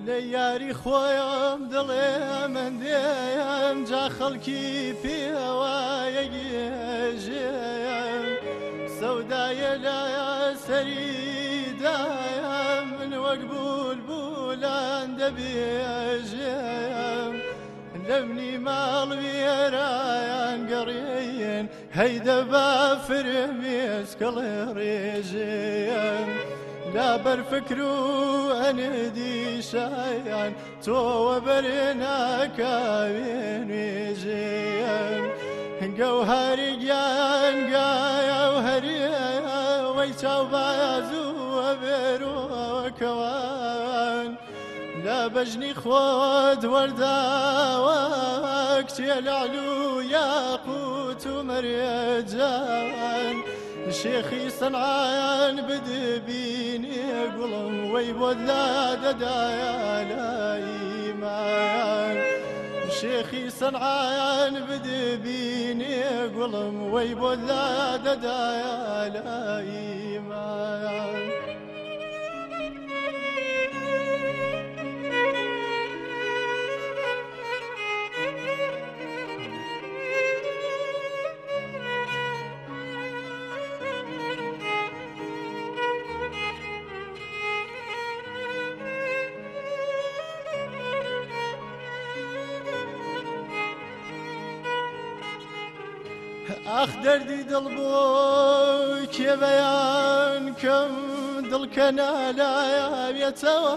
یاری خۆیان دڵێ من دێم جا خەڵکی پێوایە گێژێم سەودایە لایە سەریدایم من وەک بولبولان دەبێژێم لەمنی ماڵ وێرایان گەڕێن هەیدە بافرمێسکەڵێ ڕێژێم لا بەرفکر و ئەنێدی شایان تۆوە بەرێ ناکاوێن وێژێم گەوهەری گیان گایە و هەریە وەی چاو بازووە بێرۆکەوان لا بەژنی خۆت وەرداوە کچێ لەعل و یاقوت و مەرێجان شێخی سەنعان بدبینێ گوڵم وەی بۆ دادەدایە لای مایان شێخی سەنعان بدبینێ گوڵم وەی بۆ دادەدایە لای مایان ئاخ دەردی دڵ بۆ کێوەیان کەم دڵکە نالایەوێتەوە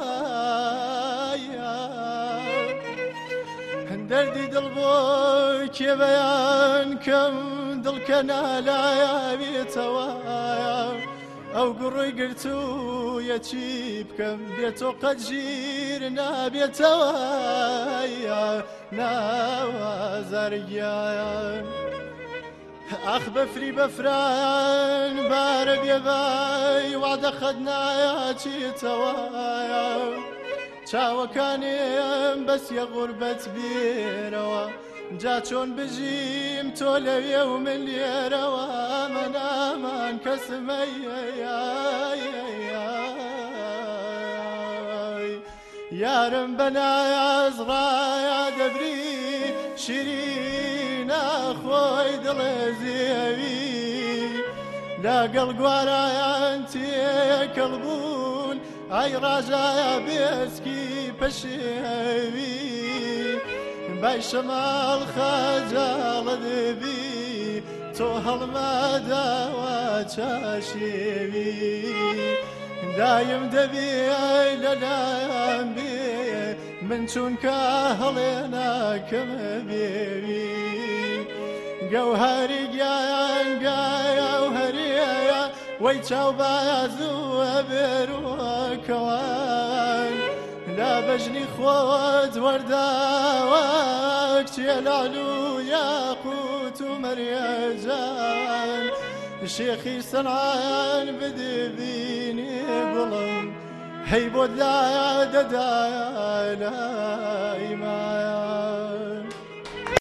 دەردی دڵ بۆ کێوەیان کەم دڵکە نالایەوێتەوە ئەو گوڕووی گرتوویە چی بکەم بێتۆ قەت ژیر نابێتەوە ناوازارگیان ئاخ بەفری بەفران بارە بێبای وادە خەدنایە چیتەوە چاوەکانێم بەسیە غوربەت بێرەوە جا چۆن بژیم تۆ لەوێ و من لێرەوە مەنامان کەسمەیە یارم بەنایاز ڕایە دەبری شیرین ناخۆی دڵێ زێوی لەگەڵ گوارایان تێکەڵ بوون ئای ڕاژایە بێسکی پەشێوی بای شەماڵ خەجاڵە دەبی تۆ هەڵمەداوە چاشێوی دایم دەبێ لەلایەن بێ من چونکە هەڵێ ناکەمە بێوی گەوهەری گیان گایە و هەریە وەی چاو بازووە بێرۆکەوان لا بەژنی خۆت وەرداوە کچێ لەعل و یاقوت و مەرێجان شێخی سەنعان بدبینێ گوڵم هەی بۆ دادەدایە لای مایان